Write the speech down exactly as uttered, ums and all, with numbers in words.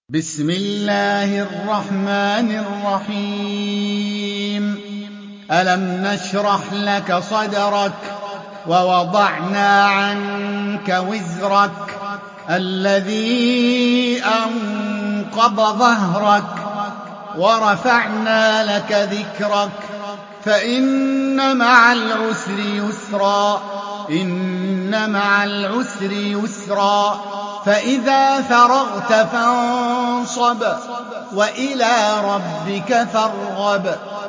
بسم الله الرحمن الرحيم ألم نشرح لك صدرك ووضعنا عنك وزرك الذي أنقض ظهرك ورفعنا لك ذكرك فإن مع العسر يسرا إن مع العسر يسرا فإذا فرغت فانصب وإلى ربك فارغب